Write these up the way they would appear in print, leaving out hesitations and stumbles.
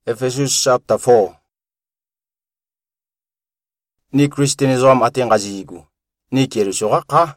Ephesians chapter 4. Ni Christianism atengazigu. Ni kierishoga ka.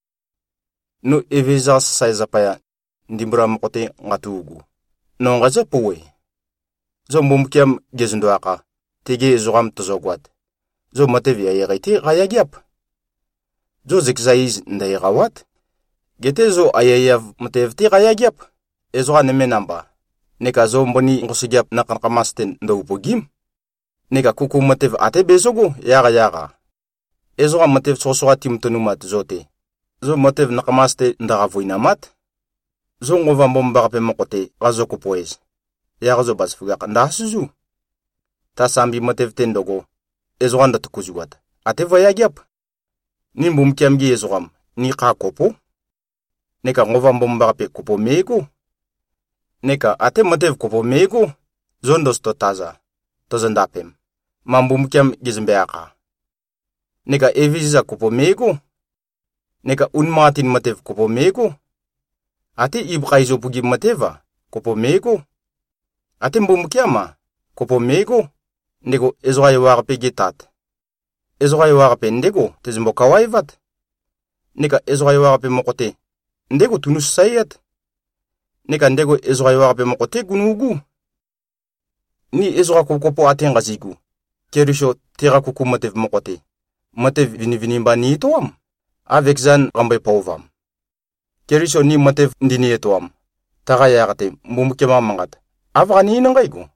No Ephesians saizapaya ndimbura mkote ngatugu. No ngaze puwe. Zo mumkiam gezunduaka. Tege zogam tozogwat. Zo matevia yeriti gayagyap. Zo zikzaiz ndayagawat. Gete zo ayayav matevti gayagyap. Ezo aneme namba. Neka zo mboni ngusigyap nakanakamasten ndawupogim. Neka kuku matev ate bezogo yaga. Ezo matev sosoa timtonumat zote. Zo matev nakamaste ndagavoinamat. Zo ngova mbombape mokote gazo kupoez. Yaga zo basfugak ndasuzu. Tasambi matev tendogo. Ezo anda tukuzugat. Ate vayagyap. Ni mbumkiamgi ezogam ni kakopo. Neka ngova mbombape kupo mego. Neka ate matev kopo mego zondos to taza tozandapem mambumkiam gizmbeaka. Neka eviza kopo mego. Neka unmatin matev kopo mego. Ate ibqaizo pugi mateva kopo mego. Ate mbumkiama kopo mego. Nego ezogai warape gitat. Ezogai warape ndego tezimboka waivat. Neka ezogai warape mokote ndego tunus sayat. Neka ndego ezogai warape mokote gunugu. Ni ezoga kukopo atengazigu. Kerisho tera kuku matev mokote. Matev vinivinimba ni itoam. Avec zan rambe pauvam. Kerisho ni matev ndini itoam. Taga yagate mbumkema mangat. Avani inangaigu.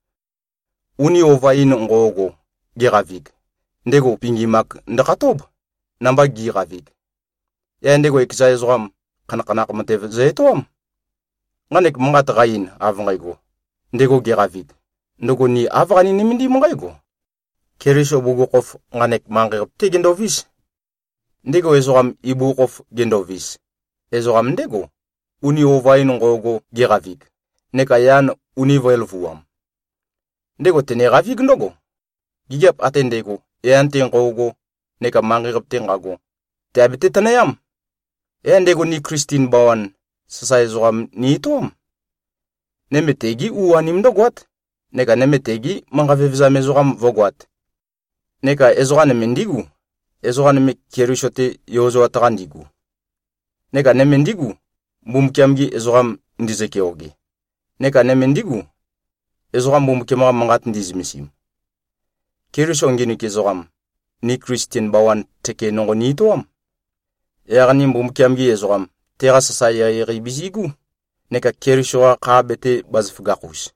Uni ova ngogo giravig. Ndego pingimak ndakatob. Namba giravig. Ya ndego ekza ezogam kanakanak matev zeitoam. Nganek mangat gain avangaigo. Ndego giravig. Ndego ni avani nimindi mangaigo. Kerisho bugokof nganek mangirp te gendovis. Ndego ezogam ibugof gendovis. Ezogam ndego. Uni ova ngogo giravig. Neka yan uni velvuam. Ndego tene ravig ndogo. Gigap atendego. Yante ngogo. Neka mangirp te ngago. Te abite tanayam. Ndego ni Christine Bawan. Sasa ezogam ni itom. Nemetegi uanim ndogwat. Neka nemetegi mangavevza mezogam vogwat. Neka ezoga nemendigu. Ezoga neme kerishote yozo atagandigu. Neka nemendigu. Mbumkiamgi ezogam ndizekeoge. Neka nemendigu. Ezogam mbumkiamaga mangat ndizimisim. Kerisho ngini kezogam. Ni Christian Bawan teke nongo ni itoam. Yagani mbumkiamgi ezogam. Tera sasa ya bizigu. Neka kerishoa kabete bazfugakus.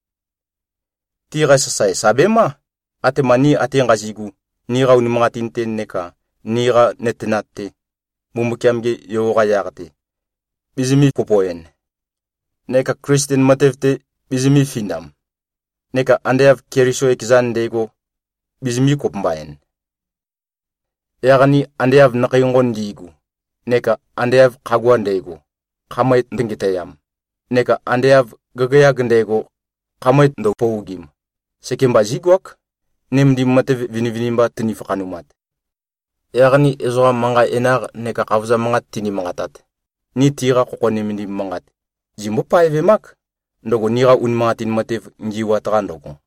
Tira sasa sabema. Ate mani ate ngazigu. Nira unimangatinte neka. Nira netenate. Bumbukiamge yoga yagate. Bizimi popoyen. Neka Christian matevte bizimi findam. Neka andeav kerisho ekizan dego. Bizimi kopmbayen. Yagani andeav nakayungon digu. Neka andeav kagwan dego. Kamait ndengitayam. Neka andeav gagayag ndego. Kamait ndo pougim. Sekemba zigwak. Nemdi matev vinivinimba tinifakanumat. Yagani ezoga manga enar neka kavuza mangat tini mangatat. Ni tira koko nemdi mangat. Jimbo paeve mak. Ndogo nira unmatin matev njiwa tarandogo.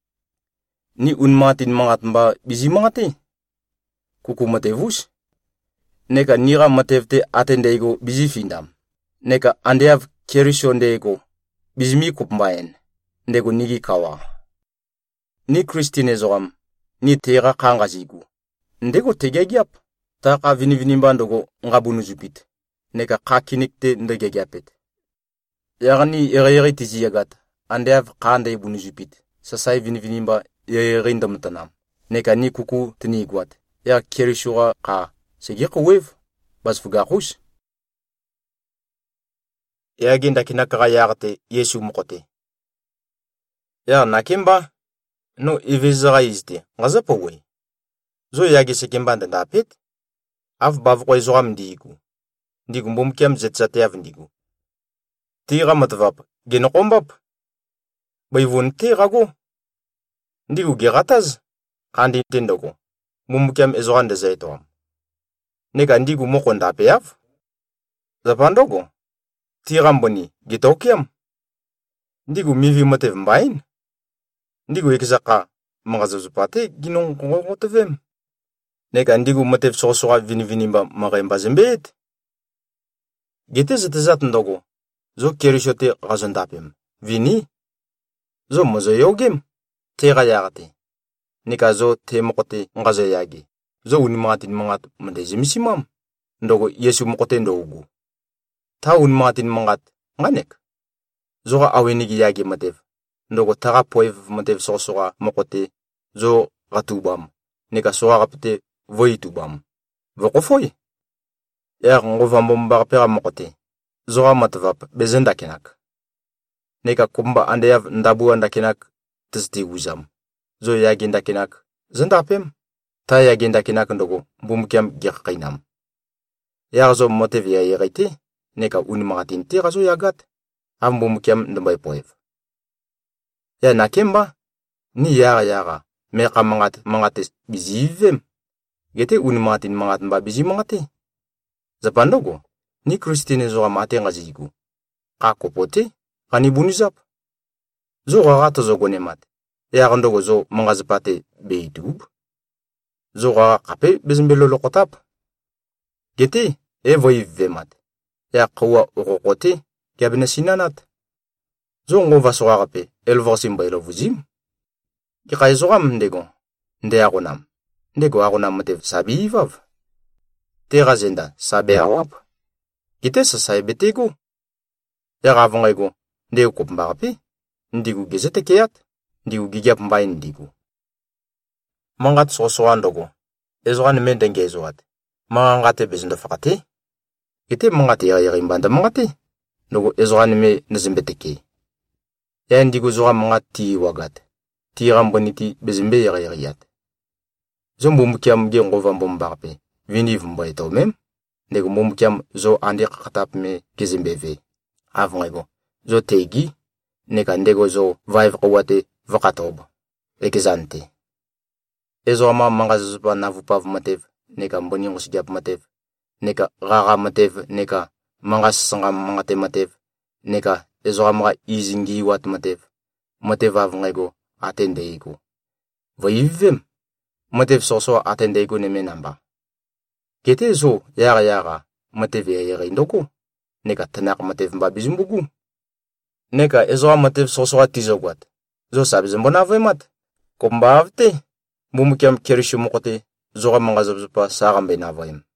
Ni unmatin mangat mba bizi mangate. Kuku matevus. Neka nira matevte atendego bizi findam. Neka andeav kerisho ndego. Bizimi kupmbayen. Ndego nigi kawa. Ni Christine ezogam. Ni tera kangazigu. Ndego tegegiap. Taka vinivinimba ndogo ngabunu zupit. Neka kakinikte ndegegiapet. Yagani yere tiziyagat. Andeav kande bunu zupit. Sasai vinivinimba yere ndamtanam. Neka ni kuku tiniguat. Ya kerishura ka. Segeko wev. Basfugakus. Yagin kinaka yagate Yesu mokote. Ya nakimba. No ivizaga izde. Ngaza powe. Zo yagi sekimbanda dapet. Af bavko izogam digu. Ndigu mbumkiam zetsate av ndigu. Tira matvap. Genokombap. Bayvun tirago. Ndigu gerataz. Kandi tendogo. Mbumkiam izogande zaitoam. Neka ndigu mokonda pe av. Zapandogo. Tira mboni. Gitokiam. Ndigu mivi matev mbain. ndigu ikizaka mangazuzupate ginong kongotevem. Neka ndigu motev sosoa vini-vinimba magemba zembet. Gete zitezat ndogo. Zo kerishote gazondapem. Vini. Zo mozo yogem. Tega yagate. Neka zo te mokote ngazo yagi. Zo unimatin mangat mandezimisimam. Ndogo Yesu mokote ndogu. Ta unimatin mangat nganek. Zoga awenigi yagi motev. Ndogo taga poev motev sosoa mokote. Zo gatubam. Neka soa gapte voitubam. Voko foi. Ya ngovambom bagapera mokote. Zoga matvap bezenda kenak. Neka kumba andeyav ndabu andakenak tizdi uzam. Zo yagi ndakenak zendapem. Ta yagi ndakenak ndogo bumkiam gyakainam. Ya zo motev ya yagaite. Neka unimagatin tira zo yagat. Am bumkiam ndambay poev. Ya nakemba ni yaga. Meka mangates bizivem. Gete unimatin mangat mba bizi mangate. Zapandogo, ni Kristine zoga mate ngazigu. Kakopote, kanibunizap. Zoga gato zogo nemat. Yagandogo zo mangazapate beitub. Zoga kape bezimbelo lokotap. Gete, voivemat. Ya kawa okokote, gyabine sinanat. Zongo vasoga kape, elvosim bailo vuzim. Kikay zogam ndego, nde agonam. Ndego agonam motev sabi ivav. Tega zenda sabe awap. Gite sa saibetego. Yaga avongego, ndego kopmbagape. Ndigu gezete keyat. Ndigu gigyap mbayin ndigu. Mangat sosoan dogo. Ezogan mendenge ezoat. Mangate bezindo fakate. Gite mangate yaga imbanda mangate. Nogo ezogan me nazimbeteke. Ya ndigu zoga mangati wagat. Tiram boniti bezimbe yagayat. Zombumkiam ge ngovambom barpe. Viniv mboy to mem. Nego mumkiam zo ande katap me gezimbeve. Avongego. Zo tegi. Neka ndego zo vaiv kawate vakatob. Ekizante. Ezo ama mangazupa navupav matev. Neka mboni ngusigyap matev. Neka gaga matev. Neka mangas sangam mangate matev. Neka ezo ama izingi wat matev. Matev avongego. Atendeigo. Voivem. Motev soso atendeigo neme namba. Gete zo yaga motev yaga indoko. Neka tanak motev mba bizimbugu. Neka ezo motev soso atizogwat. Zo sabizmbona vemat. Komba avte. Bumukiam kerishu mokote. Zoga mangazabzupa sagambe na voim.